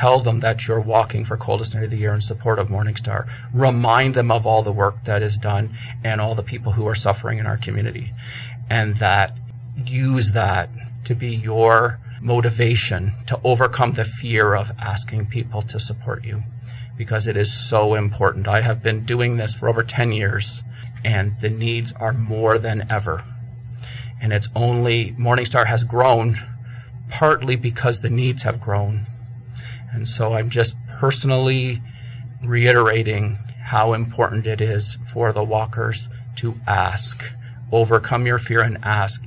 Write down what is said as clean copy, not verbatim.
tell them that you're walking for Coldest Night of the Year in support of Morningstar. Remind them of all the work that is done and all the people who are suffering in our community. And that use that to be your motivation to overcome the fear of asking people to support you, because it is so important. I have been doing this for over 10 years, and the needs are more than ever. And it's only, Morningstar has grown partly because the needs have grown. And so I'm just personally reiterating how important it is for the walkers to ask. Overcome your fear and ask.